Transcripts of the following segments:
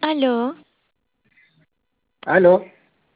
Aló, Aló,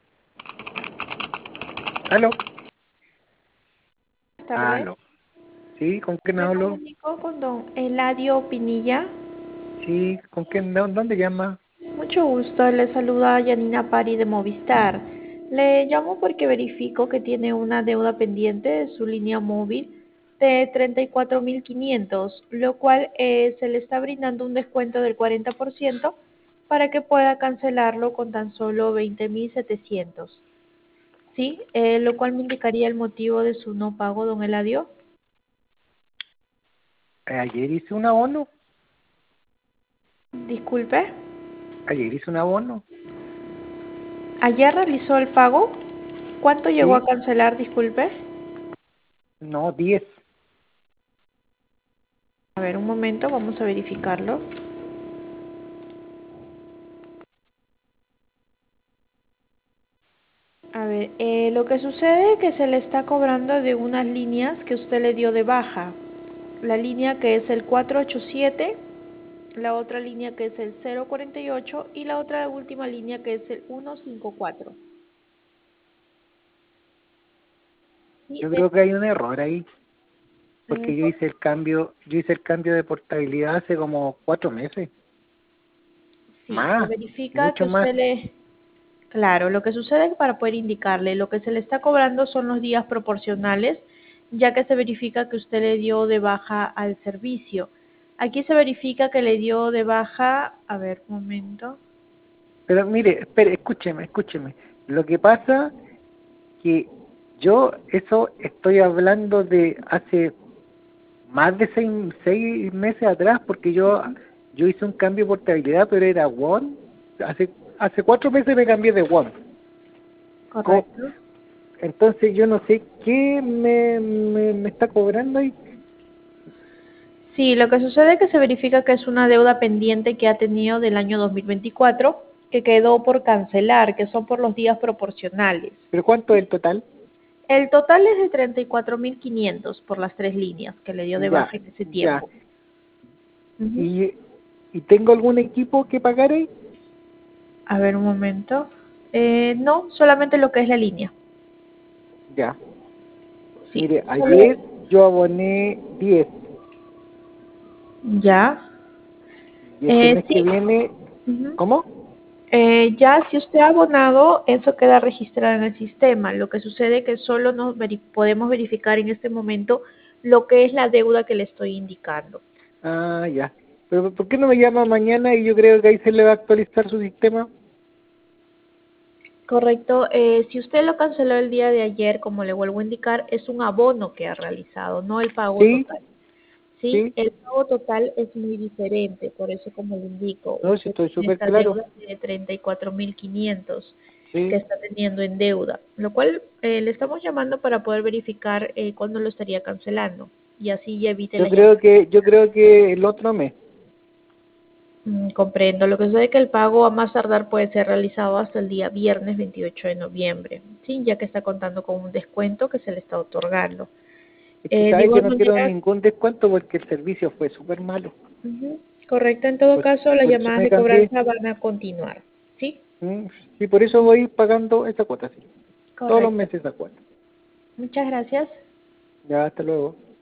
aló, Buenas tardes. aló. ¿Sí? ¿Con quién Me hablo? comunico con don Eladio Pinilla. Sí, ¿con quién? ¿Dónde llama? Mucho gusto, le saluda Yanina Pari de Movistar. Le llamo porque verifico que tiene una deuda pendiente de su línea móvil de 34.500, lo cual se le está brindando un descuento del 40% para que pueda cancelarlo con tan solo 20.700. ¿Sí? Lo cual me indicaría el motivo de su no pago, don Eladio. Ayer hice un abono. Disculpe. Ayer hice un abono. ¿Ayer realizó el pago? ¿Cuánto llegó a Sí, cancelar, disculpe? no, 10. A ver, un momento, vamos a verificarlo. A ver, lo que sucede es que se le está cobrando de unas líneas que usted le dio de baja. La línea que es el 487, la otra línea que es el 048 y la otra última línea que es el 154. Sí, Yo creo que hay un error ahí, porque entonces, yo hice el cambio de portabilidad hace como 4 meses. sí, se Más, verifica que mucho más. usted le... Claro, lo que sucede es que para poder indicarle, lo que se le está cobrando son los días proporcionales, ya que se verifica que usted le dio de baja al servicio. Aquí se verifica que le dio de baja, a ver, un momento. Pero mire, espere, escúcheme. Lo que pasa que yo eso estoy hablando de hace más de 6 meses atrás, porque yo hice un cambio de portabilidad, pero era One. Hace 4 meses me cambié de One. Co- Correcto. Entonces yo no sé qué me está cobrando ahí. Sí, lo que sucede es que se verifica que es una deuda pendiente que ha tenido del año 2024, que quedó por cancelar, que son por los días proporcionales. ¿Pero cuánto es el total? El total es de 34.500 por las tres líneas que le dio de Ya, baja en ese ya. tiempo. Ujú. ¿Y, y tengo algún equipo que pagar ahí? A ver, un momento. No, solamente lo que es la línea. Ya. Sí, Mire, solo. ayer yo aboné 10 Ya. y este mes que Sí. viene, Ujú. ¿cómo? Ya, si usted ha abonado, eso queda registrado en el sistema. Lo que sucede es que solo podemos verificar en este momento lo que es la deuda que le estoy indicando. Ah, ya. Pero ¿por qué no me llama mañana y yo creo que ahí se le va a actualizar su sistema? Correcto. Si usted lo canceló el día de ayer, como le vuelvo a indicar, es un abono que ha realizado, no el pago Sí, total. Sí, sí. el pago total es muy diferente, por eso como le indico, No, si usted estoy tiene súper esta claro. deuda de 34.500 que Sí. está teniendo en deuda, lo cual le estamos llamando para poder verificar cuándo lo estaría cancelando y así ya evite Yo las creo llamadas. que, yo creo que el otro mes. Comprendo. Lo que sucede es que el pago a más tardar puede ser realizado hasta el día viernes 28 de noviembre, sí, ya que está contando con un descuento que se le está otorgando. Es que De sabe que igual no quiero manera, ningún descuento porque el servicio fue súper malo. ujú, correcto, en todo caso, las Por eso llamadas me de cambié. cobranza van a continuar, ¿sí? Y por eso voy pagando esa cuota, sí. Todos los Correcto. meses esa cuota. Muchas gracias. Ya, hasta luego.